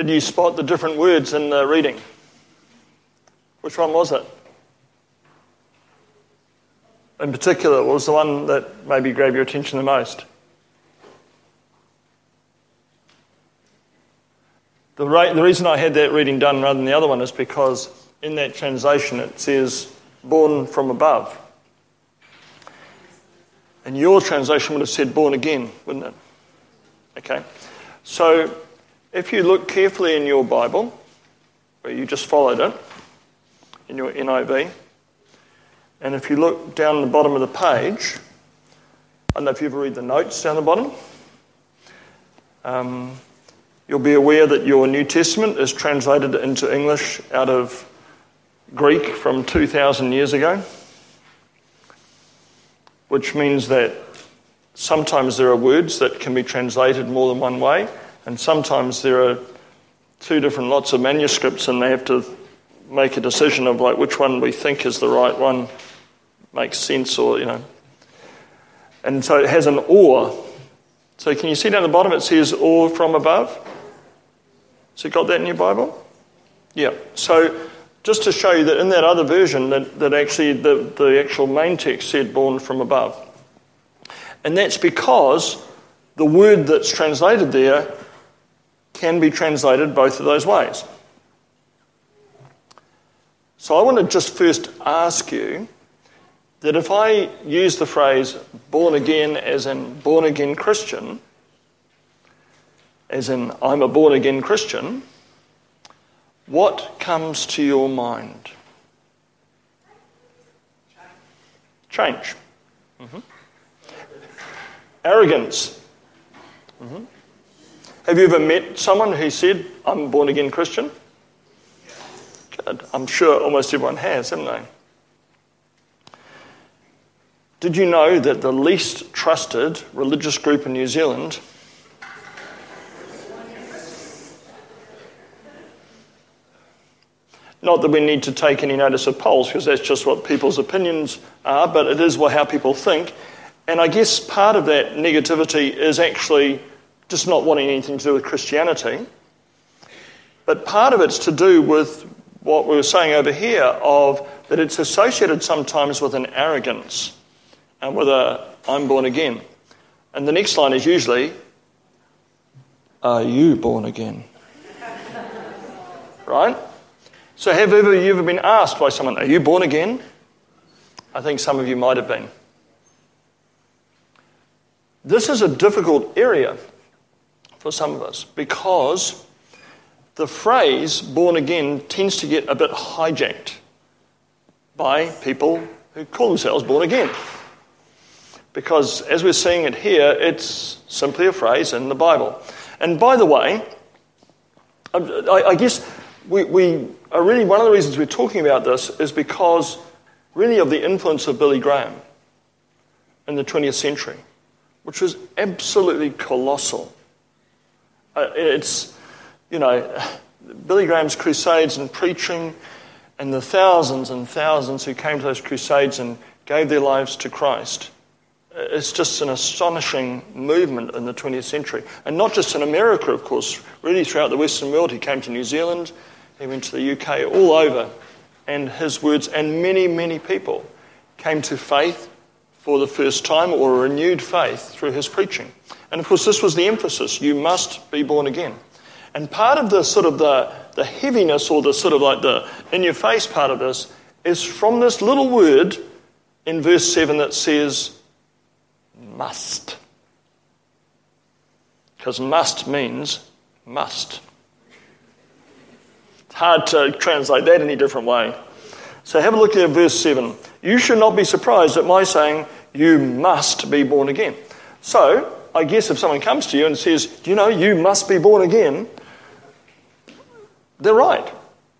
Did you spot the different words in the reading? Which one was it? In particular, what was the one that maybe grabbed your attention the most? The reason I had that reading done rather than the other one is because in that translation it says, born from above. And your translation would have said born again, wouldn't it? Okay. So if you look carefully in your Bible, where you just followed it, in your NIV, and if you look down the bottom of the page, I don't know if you ever read the notes down the bottom, you'll be aware that your New Testament is translated into English out of Greek from 2,000 years ago, which means that sometimes there are words that can be translated more than one way, and sometimes there are two different lots of manuscripts and they have to make a decision of like which one we think is the right one, makes sense, or, you know. And so it has an or. So can you see down the bottom it says or from above? So you got that in your Bible? Yeah. So just to show you that in that other version that actually the actual main text said born from above. And that's because the word that's translated there can be translated both of those ways. So I want to just first ask you that if I use the phrase born again as in born again Christian, as in I'm a born again Christian, what comes to your mind? Change. Mm-hmm. Arrogance. Mm-hmm. Have you ever met someone who said, I'm a born again Christian? Good. I'm sure almost everyone has, haven't they? Did you know that the least trusted religious group in New Zealand not that we need to take any notice of polls because that's just what people's opinions are, but it is how people think. And I guess part of that negativity is actually just not wanting anything to do with Christianity. But part of it's to do with what we were saying over here of that it's associated sometimes with an arrogance and with a I'm born again. And the next line is usually, are you born again? Right? So have you ever been asked by someone, are you born again? I think some of you might have been. This is a difficult area for some of us because the phrase born again tends to get a bit hijacked by people who call themselves born again. Because as we're seeing it here, it's simply a phrase in the Bible. And by the way, I guess we are really, one of the reasons we're talking about this is because really of the influence of Billy Graham in the 20th century, which was absolutely colossal. It's, you know, Billy Graham's crusades and preaching and the thousands and thousands who came to those crusades and gave their lives to Christ. It's just an astonishing movement in the 20th century. And not just in America, of course, really throughout the Western world. He came to New Zealand, he went to the UK, all over. And his words, and many, many people came to faith for the first time or a renewed faith through his preaching. And of course, this was the emphasis. You must be born again. And part of the sort of the heaviness or the sort of like the in-your-face part of this is from this little word in verse 7 that says, must. Because must means must. It's hard to translate that any different way. So have a look at verse 7. You should not be surprised at my saying, you must be born again. So, I guess if someone comes to you and says, do you know, you must be born again, they're right.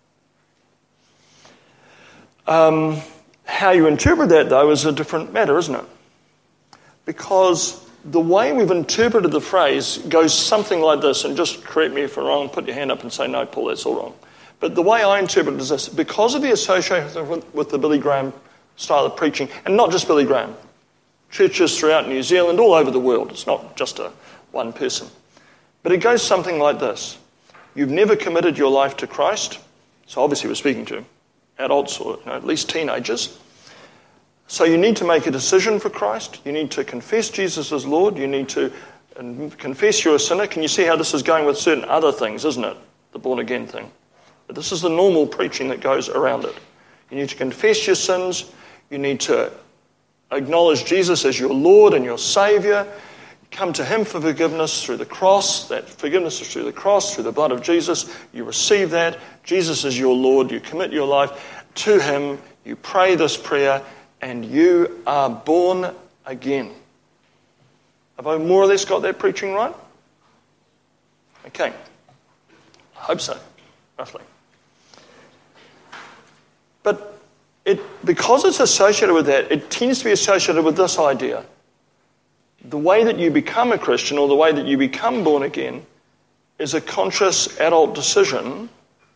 How you interpret that, though, is a different matter, isn't it? Because the way we've interpreted the phrase goes something like this, and just correct me if I'm wrong, put your hand up and say, no, Paul, that's all wrong. But the way I interpret it is this: because of the association with the Billy Graham style of preaching, and not just Billy Graham, churches throughout New Zealand, all over the world, it's not just one person. But it goes something like this. you've never committed your life to Christ. So obviously we're speaking to adults or at least teenagers. So you need to make a decision for Christ. You need to confess Jesus as Lord. You need to confess you're a sinner. Can you see how this is going with certain other things, isn't it? The born-again thing. But this is the normal preaching that goes around it. You need to confess your sins. You need to acknowledge Jesus as your Lord and your Saviour. Come to Him for forgiveness through the cross. That forgiveness is through the cross, through the blood of Jesus. You receive that. Jesus is your Lord. You commit your life to Him. You pray this prayer, and you are born again. Have I more or less got that preaching right? Okay. I hope so, roughly. But because it's associated with that, it tends to be associated with this idea. The way that you become a Christian or the way that you become born again is a conscious adult decision.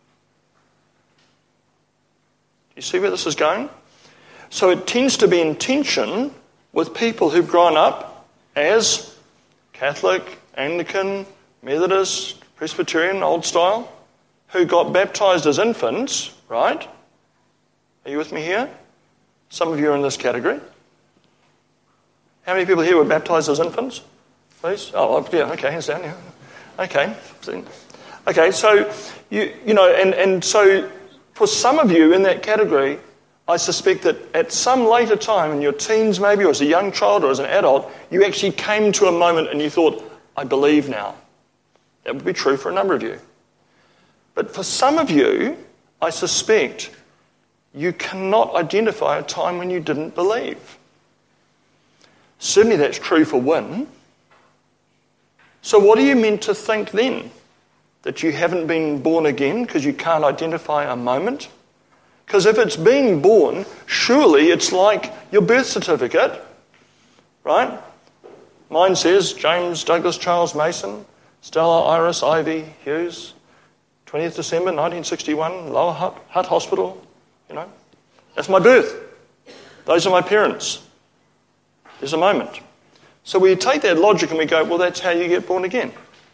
You see where this is going? So it tends to be in tension with people who've grown up as Catholic, Anglican, Methodist, Presbyterian, old style, who got baptized as infants, right? Are you with me here? Some of you are in this category. How many people here were baptized as infants? Please? Oh, yeah, okay, hands down, yeah. Okay. Okay, so, and so for some of you in that category, I suspect that at some later time in your teens maybe, or as a young child or as an adult, you actually came to a moment and you thought, I believe now. That would be true for a number of you. But for some of you, I suspect you cannot identify a time when you didn't believe. Certainly that's true for Wynne. So what are you meant to think then? That you haven't been born again because you can't identify a moment? Because if it's being born, surely it's like your birth certificate, right? Mine says James Douglas Charles Mason, Stella Iris Ivy Hughes, 20th December 1961, Lower Hutt Hospital, That's my birth. Those are my parents. There's a moment. So we take that logic and we go, well, that's how you get born again.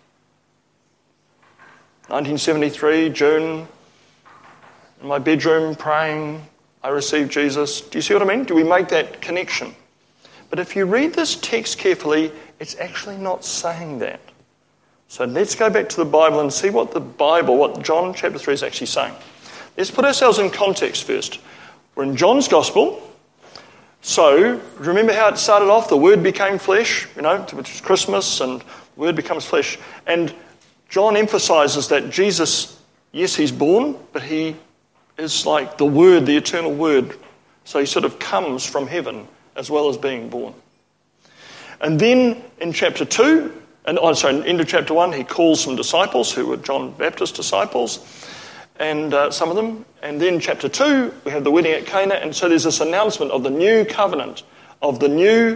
1973, June, in my bedroom praying, I received Jesus. Do you see what I mean? Do we make that connection? But if you read this text carefully, it's actually not saying that. So let's go back to the Bible and see what John chapter 3 is actually saying. Let's put ourselves in context first. We're in John's Gospel. So remember how it started off? The Word became flesh, which is Christmas, and the Word becomes flesh. And John emphasizes that Jesus, yes, He's born, but He is like the Word, the eternal Word. So He sort of comes from heaven as well as being born. And then in chapter 2, end of chapter 1, He calls some disciples who were John Baptist's disciples, and some of them. And then chapter 2, we have the wedding at Cana, and so there's this announcement of the new covenant, of the new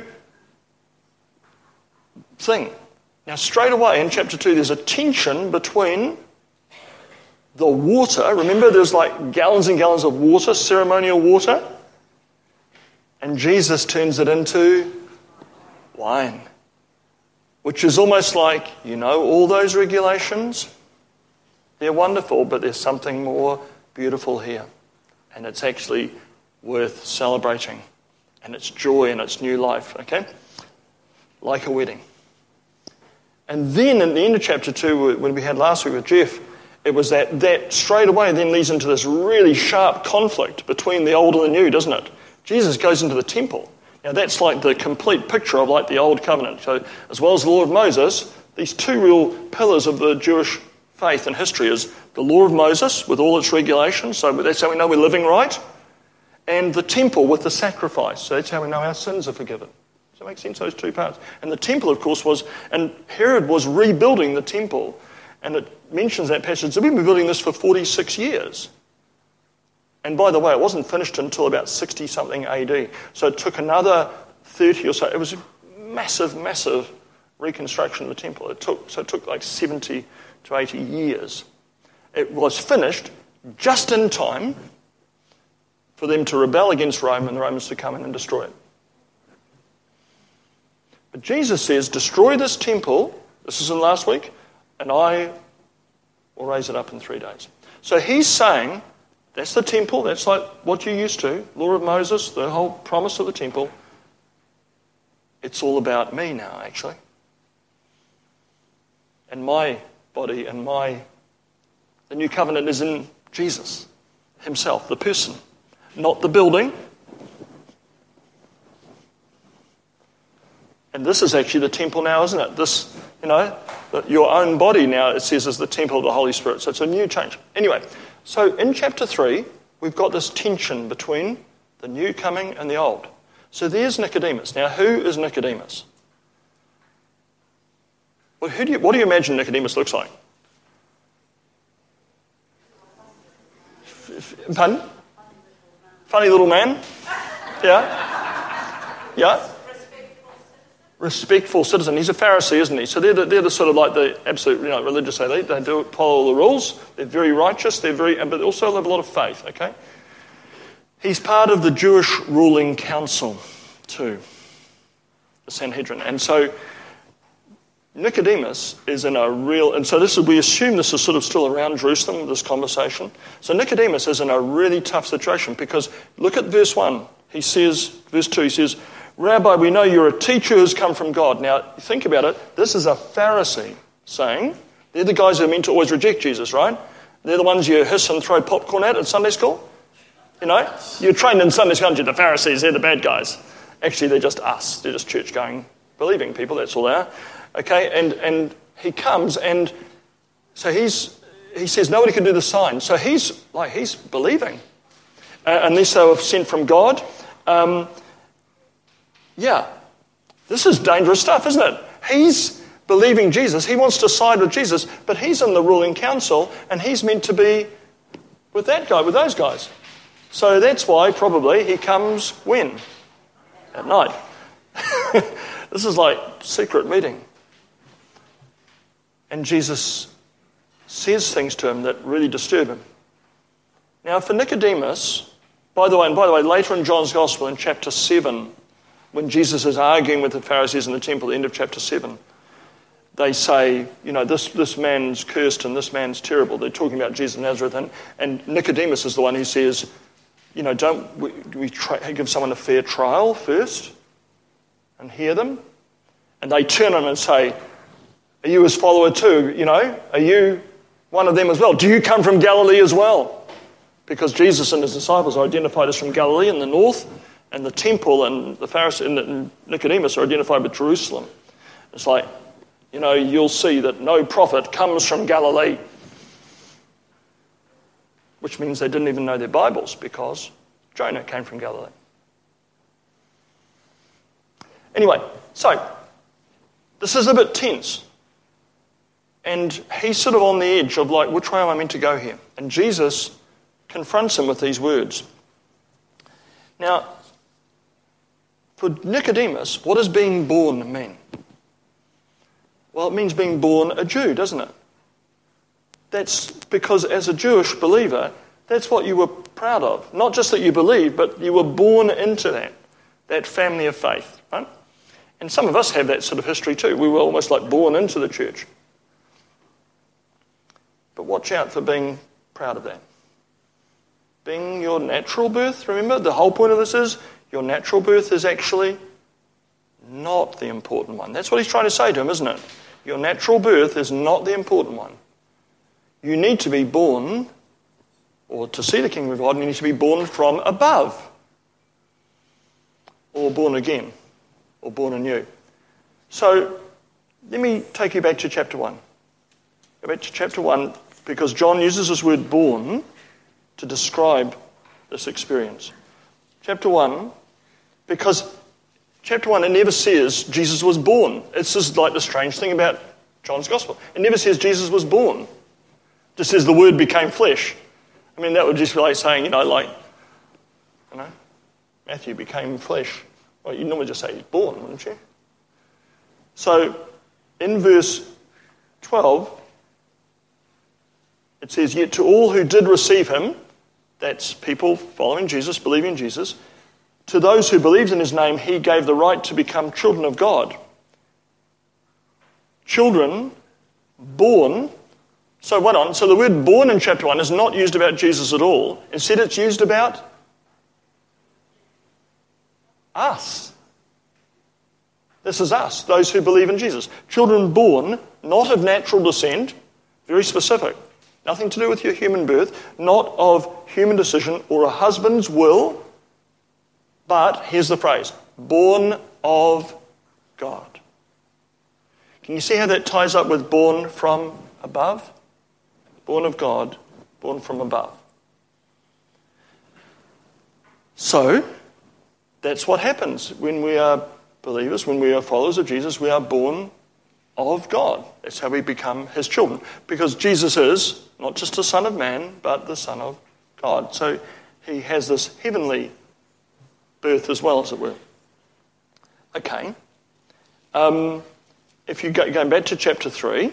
thing. Now straight away in chapter 2, there's a tension between the water. Remember, there's like gallons and gallons of water, ceremonial water, and Jesus turns it into wine, which is almost like, all those regulations, they're wonderful, but there's something more beautiful here. And it's actually worth celebrating. And it's joy and it's new life, okay? Like a wedding. And then in the end of chapter 2, when we had last week with Jeff, it was that straight away then leads into this really sharp conflict between the old and the new, doesn't it? Jesus goes into the temple. Now that's like the complete picture of like the old covenant. So as well as the law of Moses, these two real pillars of the Jewish faith and history is the law of Moses with all its regulations, so that's how we know we're living right, and the temple with the sacrifice, so that's how we know our sins are forgiven. Does that make sense, those two parts? And the temple, of course, and Herod was rebuilding the temple, and it mentions that passage, so we've been building this for 46 years. And by the way, it wasn't finished until about 60-something AD, so it took another 30 or so. It was a massive, massive reconstruction of the temple. It took like 70 to 80 years. It was finished just in time for them to rebel against Rome and the Romans to come in and destroy it. But Jesus says, destroy this temple, this is in last week, and I will raise it up in 3 days. So he's saying, that's the temple, that's like what you're used to, law of Moses, the whole promise of the temple. It's all about me now, actually. And my body and the new covenant is in Jesus himself, the person, not the building. And this is actually the temple now, isn't it? This, your own body now, it says, is the temple of the Holy Spirit. So it's a new change. Anyway, so in chapter 3, we've got this tension between the new coming and the old. So there's Nicodemus. Now, who is Nicodemus? Well, what do you imagine Nicodemus looks like? Pardon? Funny little man? Yeah? Yeah? Respectful citizen. He's a Pharisee, isn't he? So they're the sort of like the absolute religious elite. They do follow all the rules. They're very righteous. But also have a lot of faith. Okay. He's part of the Jewish ruling council too, the Sanhedrin. And so Nicodemus is in a real. And so we assume this is sort of still around Jerusalem. This conversation. So Nicodemus is in a really tough situation because look at verse 1. He says, verse 2. He says, Rabbi, we know you're a teacher who's come from God. Now, think about it. This is a Pharisee saying, they're the guys who are meant to always reject Jesus, right? They're the ones you hiss and throw popcorn at Sunday school. You're trained in Sunday school, the Pharisees, they're the bad guys. Actually, they're just us. They're just church-going, believing people. That's all they are. Okay, and he comes, and so he says nobody can do the sign. So he's believing. Unless they were sent from God. Yeah, this is dangerous stuff, isn't it? He's believing Jesus. He wants to side with Jesus, but he's in the ruling council, and he's meant to be with that guy, with those guys. So that's why probably he comes when? At night. This is like secret meeting. And Jesus says things to him that really disturb him. Now for Nicodemus, by the way, later in John's Gospel in chapter 7, when Jesus is arguing with the Pharisees in the temple at the end of chapter 7, they say, this man's cursed and this man's terrible. They're talking about Jesus of Nazareth. And Nicodemus is the one who says, don't we give someone a fair trial first and hear them? And they turn on him and say, are you his follower too? Are you one of them as well? Do you come from Galilee as well? Because Jesus and his disciples are identified as from Galilee in the north, and the temple and the Pharisees and Nicodemus are identified with Jerusalem. It's like, you'll see that no prophet comes from Galilee. Which means they didn't even know their Bibles because Jonah came from Galilee. Anyway, so this is a bit tense. And he's sort of on the edge of like, which way am I meant to go here? And Jesus confronts him with these words. Now, for Nicodemus, what does being born mean? Well, it means being born a Jew, doesn't it? That's because as a Jewish believer, that's what you were proud of. Not just that you believed, but you were born into that family of faith, right? And some of us have that sort of history too. We were almost like born into the church. But watch out for being proud of that. Being your natural birth, remember, the whole point of this is your natural birth is actually not the important one. That's what he's trying to say to him, isn't it? Your natural birth is not the important one. You need to be born, or to see the kingdom of God, you need to be born from above. Or born again. Or born anew. So, let me take you back to chapter 1. Go back to chapter 1, because John uses this word born to describe this experience. Chapter 1, because chapter 1, it never says Jesus was born. It's just like the strange thing about John's Gospel. It never says Jesus was born. It just says the Word became flesh. I mean, that would just be like saying, Matthew became flesh. Well, you'd normally just say he's born, wouldn't you? So, in verse 12, it says, yet to all who did receive him, that's people following Jesus, believing in Jesus, to those who believed in his name, he gave the right to become children of God. Children born So wait on. So the word born in chapter 1 is not used about Jesus at all. Instead, it's used about us. This is us, those who believe in Jesus. Children born, not of natural descent, very specific. Nothing to do with your human birth, not of human decision or a husband's will, but, here's the phrase, born of God. Can you see how that ties up with born from above? Born of God, born from above. So, that's what happens when we are believers, when we are followers of Jesus, we are born of God. That's how we become his children. Because Jesus is not just the Son of Man, but the Son of God. So he has this heavenly birth as well, as it were. Okay. If you go back to chapter 3.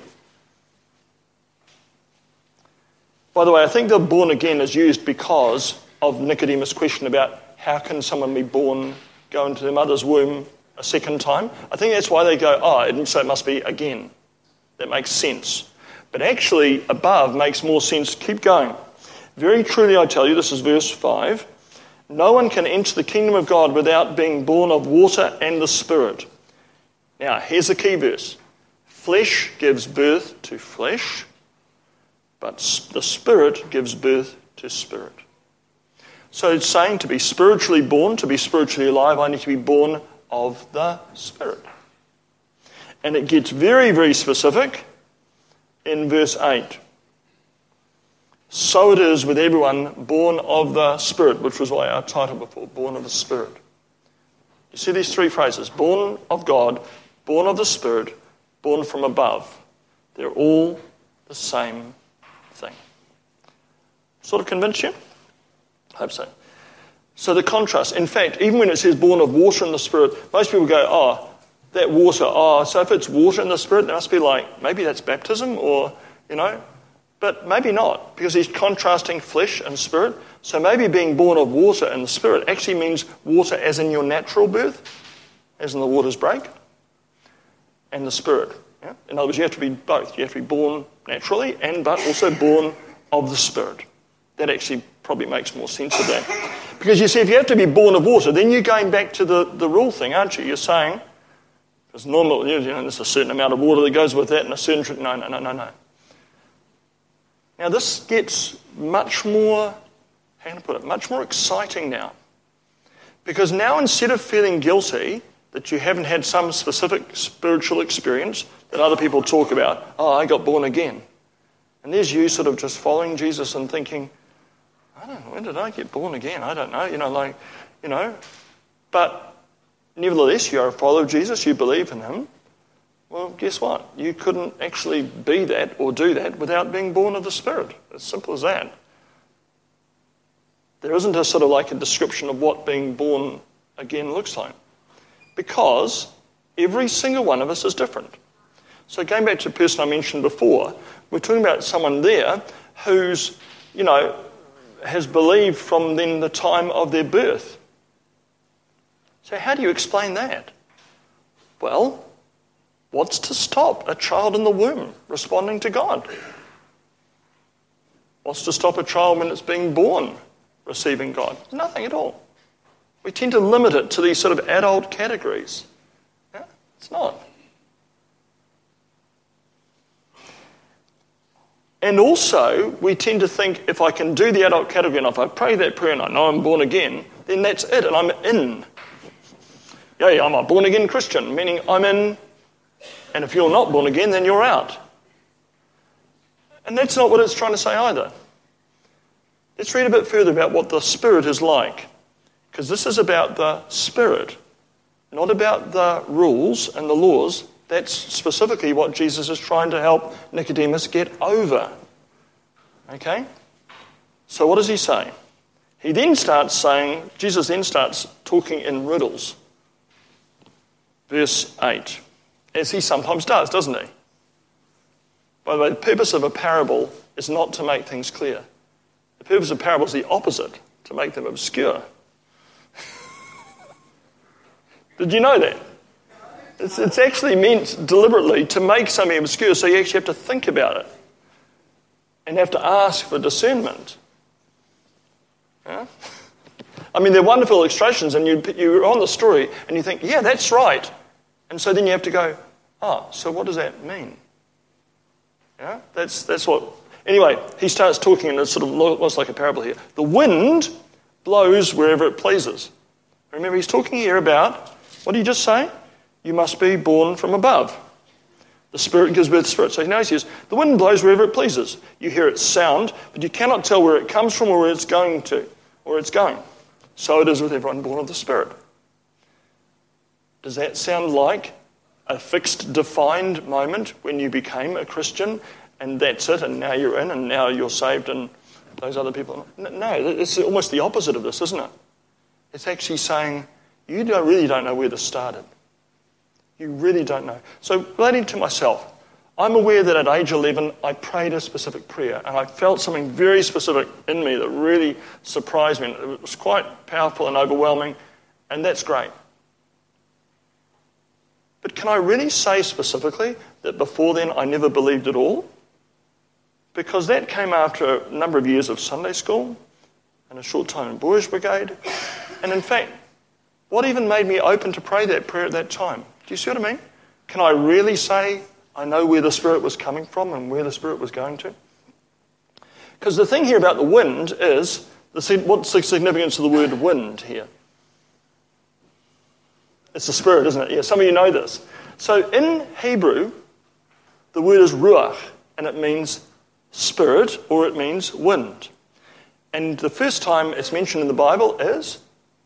By the way, I think the born again is used because of Nicodemus' question about how can someone be born, go into their mother's womb a second time. I think that's why they go, so it must be again. That makes sense. But actually, above makes more sense. Keep going. Very truly I tell you, this is verse 5, no one can enter the kingdom of God without being born of water and the Spirit. Now, here's the key verse. Flesh gives birth to flesh, but the Spirit gives birth to spirit. So it's saying to be spiritually born, to be spiritually alive, I need to be born of the Spirit. And it gets very, very specific in verse 8. So it is with everyone born of the Spirit, which was why our title before, born of the Spirit. You see these three phrases, born of God, born of the Spirit, born from above. They're all the same thing. Sort of convince you? I hope so. So the contrast, in fact, even when it says born of water and the Spirit, most people go, that water, so if it's water and the Spirit, it must be like, maybe that's baptism or, but maybe not, because he's contrasting flesh and spirit. So maybe being born of water and the Spirit actually means water as in your natural birth, as in the waters break, and the Spirit. Yeah? In other words, you have to be both. You have to be born naturally but also born of the Spirit. That actually probably makes more sense of that. Because you see, if you have to be born of water, then you're going back to the rule thing, aren't you? You're saying, there's normal, there's a certain amount of water that goes with that and a certain... No. Now this gets much more, how can I put it, much more exciting now. Because now instead of feeling guilty that you haven't had some specific spiritual experience that other people talk about, I got born again. And there's you sort of just following Jesus and thinking, I don't know, when did I get born again? I don't know, But nevertheless, you're a follower of Jesus, you believe in him. Well, guess what? You couldn't actually be that or do that without being born of the Spirit. As simple as that. There isn't a sort of like a description of what being born again looks like. Because every single one of us is different. So going back to the person I mentioned before, we're talking about someone there who's, has believed from then the time of their birth. So how do you explain that? Well, what's to stop a child in the womb responding to God? What's to stop a child when it's being born receiving God? Nothing at all. We tend to limit it to these sort of adult categories. Yeah? It's not. And also, we tend to think if I can do the adult category and if I pray that prayer and I know I'm born again, then that's it and I'm in. Yeah, I'm a born again Christian, meaning I'm in, and if you're not born again, then you're out. And that's not what it's trying to say either. Let's read a bit further about what the Spirit is like, because this is about the Spirit, not about the rules and the laws. That's specifically what Jesus is trying to help Nicodemus get over. Okay? So what does he say? Jesus then starts talking in riddles. Verse 8. As he sometimes does, doesn't he? By the way, the purpose of a parable is not to make things clear. The purpose of a parable is the opposite, to make them obscure. Did you know that? It's actually meant deliberately to make something obscure, so you actually have to think about it. and have to ask for discernment. Yeah? I mean, they're wonderful illustrations, and you're on the story, and you think, yeah, that's right. And so then you have to go, so what does that mean? Yeah, that's what... Anyway, he starts talking, and it's sort of almost like a parable here. The wind blows wherever it pleases. Remember, he's talking here about, what did he just say? You must be born from above. The Spirit gives birth to Spirit. So he knows he says, the wind blows wherever it pleases. You hear its sound, but you cannot tell where it comes from or where it's going to, or it's going. So it is with everyone born of the Spirit. Does that sound like a fixed, defined moment when you became a Christian, and that's it, and now you're in, and now you're saved, and those other people? No, it's almost the opposite of this, isn't it? It's actually saying, you really don't know where this started. You really don't know. So relating to myself, I'm aware that at age 11, I prayed a specific prayer, and I felt something very specific in me that really surprised me. It was quite powerful and overwhelming, and that's great. But can I really say specifically that before then I never believed at all? Because that came after a number of years of Sunday school and a short time in Boys Brigade. And in fact, what even made me open to pray that prayer at that time? Do you see what I mean? Can I really say I know where the Spirit was coming from and where the Spirit was going to? Because the thing here about the wind is, what's the significance of the word wind here? It's the Spirit, isn't it? Yeah, some of you know this. So in Hebrew, the word is ruach, and it means spirit, or it means wind. And the first time it's mentioned in the Bible is,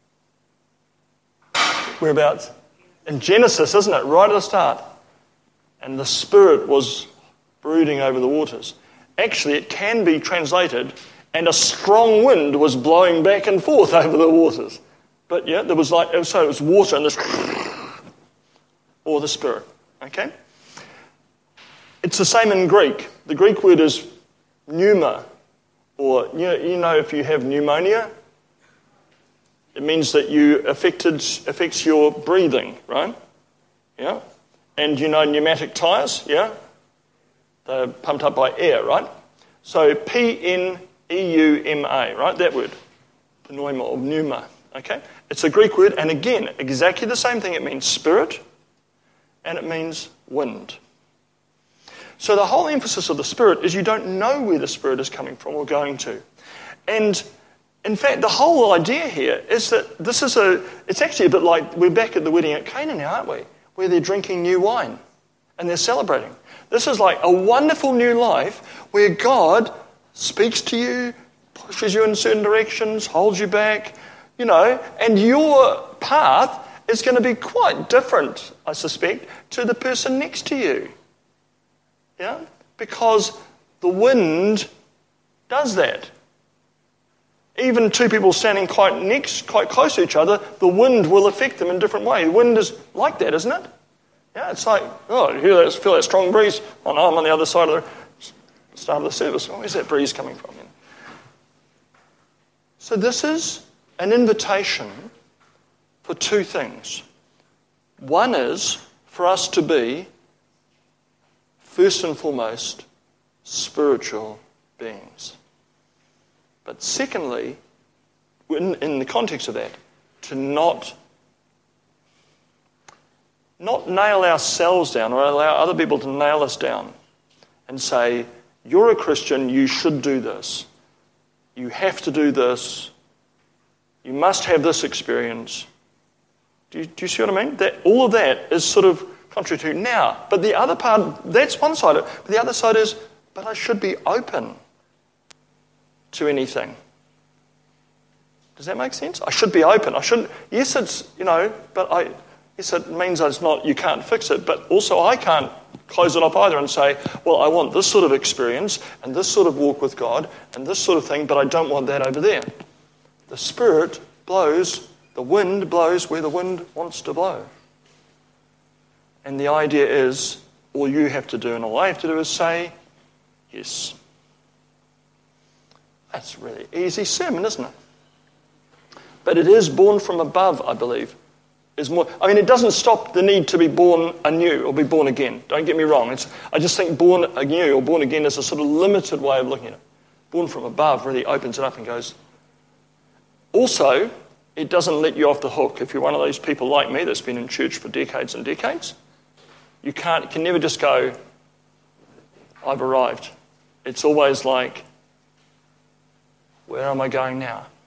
whereabouts? In Genesis, isn't it? Right at the start. And the Spirit was brooding over the waters. Actually, it can be translated, and a strong wind was blowing back and forth over the waters. But yeah, there was it was water and this, or the Spirit. Okay? It's the same in Greek. The Greek word is pneuma, or you know if you have pneumonia, it means that affects your breathing, right? Yeah? And you know pneumatic tyres, yeah? They're pumped up by air, right? So Pneuma, right? That word. Pneuma or pneuma, okay? It's a Greek word, and again, exactly the same thing. It means spirit, and it means wind. So the whole emphasis of the Spirit is you don't know where the Spirit is coming from or going to. And in fact, the whole idea here is that it's actually a bit like we're back at the wedding at Cana now, aren't we? Where they're drinking new wine and they're celebrating. This is like a wonderful new life where God speaks to you, pushes you in certain directions, holds you back, and your path is going to be quite different, I suspect, to the person next to you. Yeah? Because the wind does that. Even two people standing quite close to each other, the wind will affect them in different ways. The wind is like that, isn't it? Yeah, it's like, you feel that strong breeze. Oh no, I'm on the other side of the start of the service. Where's that breeze coming from? So this is an invitation for two things. One is for us to be, first and foremost, spiritual beings. But secondly, in the context of that, to not nail ourselves down or allow other people to nail us down and say, you're a Christian, you should do this. You have to do this. You must have this experience. Do you see what I mean? All of that is sort of contrary to now. But the other part, that's one side of it. But the other side is, but I should be open to anything. Does that make sense? I should be open. I shouldn't. Yes, it's yes, it means it's not. You can't fix it, but also I can't close it up either and say, well, I want this sort of experience and this sort of walk with God and this sort of thing, but I don't want that over there. The Spirit blows. The wind blows where the wind wants to blow. And the idea is, all you have to do and all I have to do is say, yes. That's a really easy sermon, isn't it? But it is born from above, I believe, is more. I mean, it doesn't stop the need to be born anew or be born again. Don't get me wrong. I just think born anew or born again is a sort of limited way of looking at it. Born from above really opens it up and goes. Also, it doesn't let you off the hook. If you're one of those people like me that's been in church for decades and decades, you can never just go, I've arrived. It's always like, where am I going now?